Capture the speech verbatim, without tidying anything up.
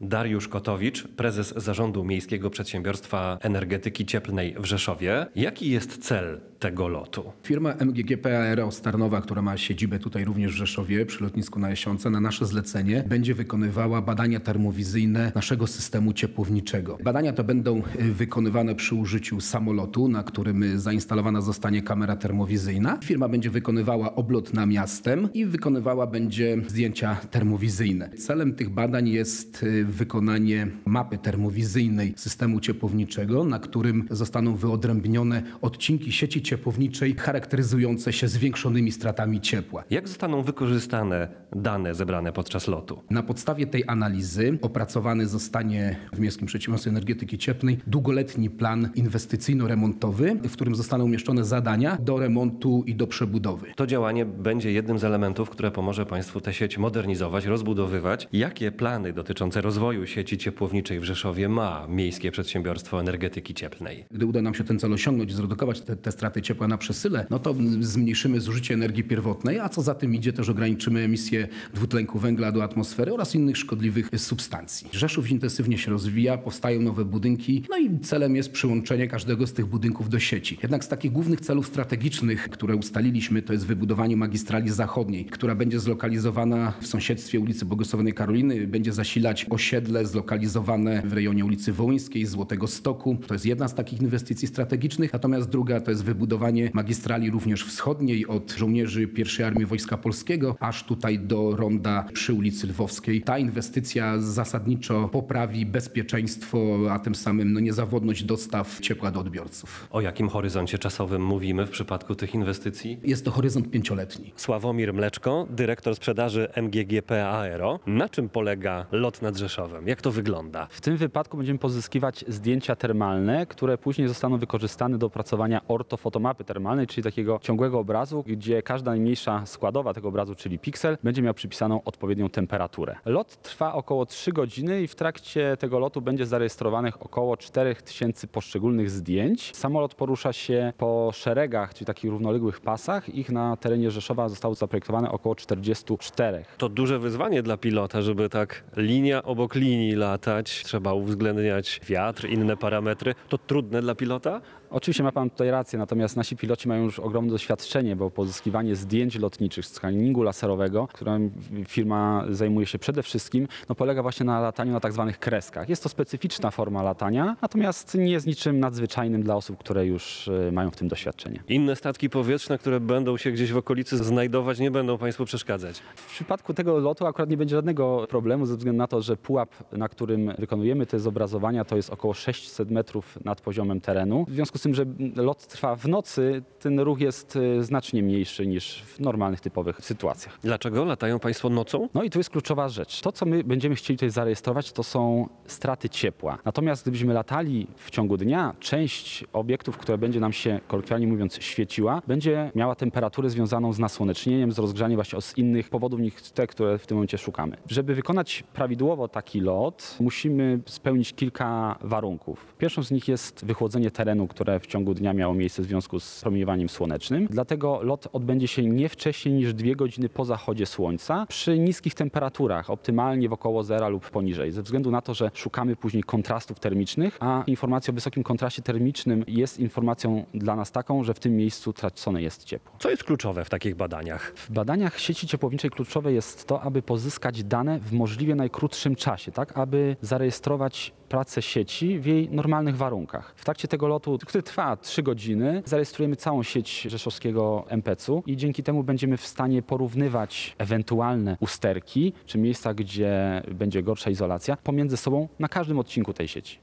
Dariusz Kotowicz, prezes Zarządu Miejskiego Przedsiębiorstwa Energetyki Cieplnej w Rzeszowie. Jaki jest cel tego lotu? Firma M G G P Aero z Tarnowa, która ma siedzibę tutaj również w Rzeszowie przy lotnisku na Jasionce, na nasze zlecenie będzie wykonywała badania termowizyjne naszego systemu ciepłowniczego. Badania te będą wykonywane przy użyciu samolotu, na którym zainstalowana zostanie kamera termowizyjna. Firma będzie wykonywała oblot nad miastem i wykonywała będzie zdjęcia termowizyjne. Celem tych badań jest wykonanie mapy termowizyjnej systemu ciepłowniczego, na którym zostaną wyodrębnione odcinki sieci ciepłowniczej charakteryzujące się zwiększonymi stratami ciepła. Jak zostaną wykorzystane dane zebrane podczas lotu? Na podstawie tej analizy opracowany zostanie w Miejskim Przedsiębiorstwie Energetyki Cieplnej długoletni plan inwestycyjno-remontowy, w którym zostaną umieszczone zadania do remontu i do przebudowy. To działanie będzie jednym z elementów, które pomoże Państwu tę sieć modernizować, rozbudowywać. Jakie plany dotyczące rozwoju sieci ciepłowniczej w Rzeszowie ma Miejskie Przedsiębiorstwo Energetyki Cieplnej? Gdy uda nam się ten cel osiągnąć, zredukować te, te straty ciepła na przesyle, no to zmniejszymy zużycie energii pierwotnej, a co za tym idzie, też ograniczymy emisję dwutlenku węgla do atmosfery oraz innych szkodliwych substancji. Rzeszów intensywnie się rozwija, powstają nowe budynki, no i celem jest przyłączenie każdego z tych budynków do sieci. Jednak z takich głównych celów strategicznych, które ustaliliśmy, to jest wybudowanie magistrali zachodniej, która będzie zlokalizowana w sąsiedztwie ulicy Błogosławionej Karoliny, będzie zasilać osiedle zlokalizowane w rejonie ulicy Wołyńskiej, Złotego Stoku. To jest jedna z takich inwestycji strategicznych, natomiast druga to jest wybudowanie magistrali również wschodniej od żołnierzy pierwszej Armii Wojska Polskiego aż tutaj do ronda przy ulicy Lwowskiej. Ta inwestycja zasadniczo poprawi bezpieczeństwo, a tym samym no, niezawodność dostaw ciepła do odbiorców. O jakim horyzoncie czasowym mówimy w przypadku tych inwestycji? Jest to horyzont pięcioletni. Sławomir Mleczko, dyrektor sprzedaży M G G P Aero. Na czym polega lot nad Rzeszowem? Jak to wygląda? W tym wypadku będziemy pozyskiwać zdjęcia termalne, które później zostaną wykorzystane do opracowania ortofotomapy termalnej, czyli takiego ciągłego obrazu, gdzie każda najmniejsza składowa tego obrazu, czyli piksel, będzie miał przypisaną odpowiednią temperaturę. Lot trwa około trzy godziny i w trakcie tego lotu będzie zarejestrowanych około cztery tysiące poszczególnych zdjęć. Samolot porusza się po szeregach, czyli takich równoległych pasach. Ich na terenie Rzeszowa zostało zaprojektowane około czterdzieści cztery. To duże wyzwanie dla pilota, żeby tak linia obok linii latać. Trzeba uwzględniać wiatr, inne parametry. To trudne dla pilota? Oczywiście ma pan tutaj rację, natomiast nasi piloci mają już ogromne doświadczenie, bo pozyskiwanie zdjęć lotniczych z skaningu laserowego, którym firma zajmuje się przede wszystkim, no polega właśnie na lataniu na tak zwanych kreskach. Jest to specyficzna forma latania, natomiast nie jest niczym nadzwyczajnym dla osób, które już mają w tym doświadczenie. Inne statki powietrzne, które będą się gdzieś w okolicy znajdować, nie będą Państwu przeszkadzać? W przypadku tego lotu akurat nie będzie żadnego problemu ze względu na to, że pułap, na którym wykonujemy te zobrazowania, to jest około sześćset metrów nad poziomem terenu. W związku z tym, że lot trwa w nocy, ten ruch jest znacznie mniejszy niż w normalnych, typowych sytuacjach. Dlaczego latają Państwo nocą? No i tu jest kluczowa rzecz. To, co my będziemy chcieli tutaj zarejestrować, to są straty ciepła. Natomiast gdybyśmy latali w ciągu dnia, część obiektów, które będzie nam się, kolokwialnie mówiąc, świeciła, będzie miała temperaturę związaną z nasłonecznieniem, z rozgrzaniem właśnie z innych powodów niż te, które w tym momencie szukamy. Żeby wykonać prawidłowo taki lot, musimy spełnić kilka warunków. Pierwszą z nich jest wychłodzenie terenu, które w ciągu dnia miało miejsce w związku z promieniowaniem słonecznym. Dlatego lot odbędzie się nie wcześniej niż dwie godziny po zachodzie słońca przy niskich temperaturach, optymalnie w około zera lub poniżej, ze względu na to, że szukamy później kontrastów termicznych, a informacja o wysokim kontraście termicznym jest informacją dla nas taką, że w tym miejscu tracone jest ciepło. Co jest kluczowe w takich badaniach? W badaniach sieci ciepłowniczej kluczowe jest to, aby pozyskać dane w możliwie najkrótszym czasie, tak aby zarejestrować pracę sieci w jej normalnych warunkach. W trakcie tego lotu, który trwa trzy godziny, zarejestrujemy całą sieć rzeszowskiego em pe ce u i dzięki temu będziemy w stanie porównywać ewentualne usterki czy miejsca, gdzie będzie gorsza izolacja pomiędzy sobą na każdym odcinku tej sieci.